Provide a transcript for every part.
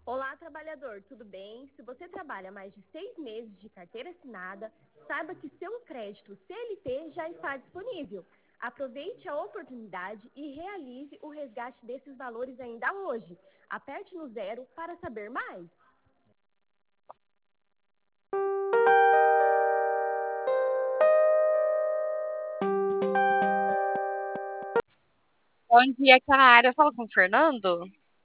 Olá, trabalhador, tudo bem? Se você trabalha mais de 6 meses de carteira assinada, saiba que seu crédito CLT já está disponível. Aproveite a oportunidade e realize o resgate desses valores ainda hoje. Aperte no 0 para saber mais. Bom dia, aqui na área. Eu falo com o Fernando.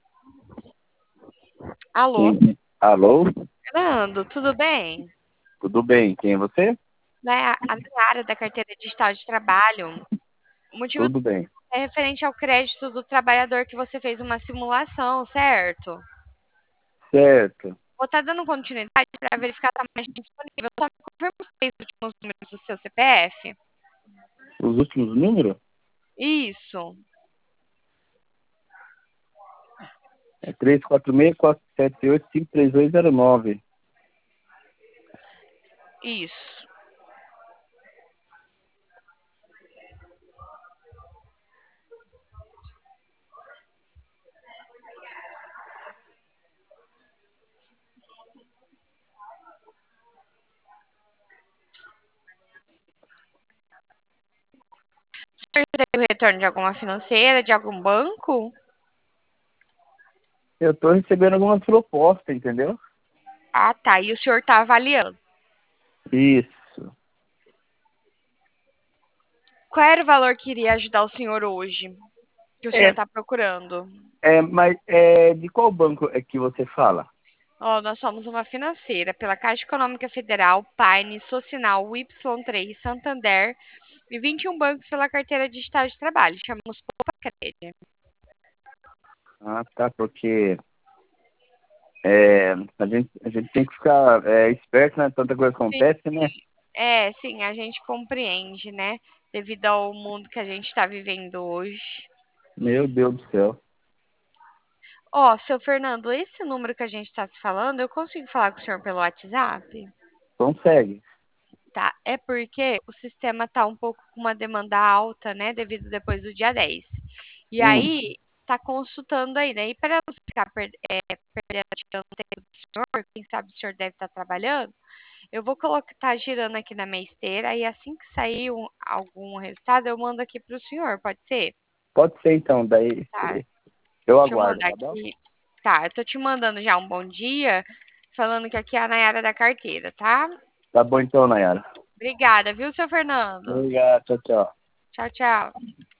Alô, Sim. Alô? Fernando, tudo bem? Tudo bem? Quem é você? Né, a minha área da carteira digital de trabalho, o motivo Tudo bem. é referente ao crédito do trabalhador que você fez uma simulação, certo? Certo. Vou estar dando continuidade para verificar se a mais disponível. Só me confirma os 3 últimos números do seu CPF. Os últimos números? Isso, É 346-478-53209. isso. O senhor teve o retorno de alguma financeira, de algum banco? Eu estou recebendo algumas propostas, entendeu? Ah, tá. E o senhor está avaliando. Isso. Qual era o valor que iria ajudar o senhor hoje? Que o senhor É, está procurando? mas de qual banco é que você fala? Ó, nós somos uma financeira pela Caixa Econômica Federal, Paine, Socinal, Y3, Santander e 21 bancos pela carteira digital de trabalho. Chamamos Poupa Crédito. Ah, tá, porque a gente tem que ficar esperto, né? Tanta coisa Sim, acontece, né? sim, a gente compreende, né? Devido ao mundo que a gente está vivendo hoje. Meu Deus do céu. Ó, seu Fernando, esse número que a gente está se falando, eu consigo falar com o senhor pelo WhatsApp? Consegue. Tá, é porque o sistema tá um pouco com uma demanda alta, né, devido depois do dia 10. E Hum, aí, tá consultando aí, né? E para não ficar tirando tempo do senhor, quem sabe o senhor deve estar trabalhando, eu vou colocar, tá girando aqui na minha esteira e assim que sair algum resultado, eu mando aqui para o senhor, pode ser? pode ser então, daí Tá, eu deixa eu aguardo, mandar tá bom? aqui. Tá, eu tô te mandando já um bom dia, falando que aqui é a Nayara da carteira, tá? Tá bom então, Nayara. Obrigada, viu, seu Fernando? Obrigado, tchau, tchau. Tchau, tchau.